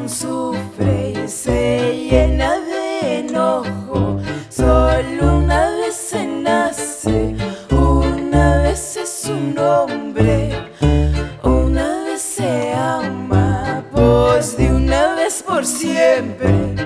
corazón sufre y se llena de enojo. Solo una vez se nace, una vez es un hombre.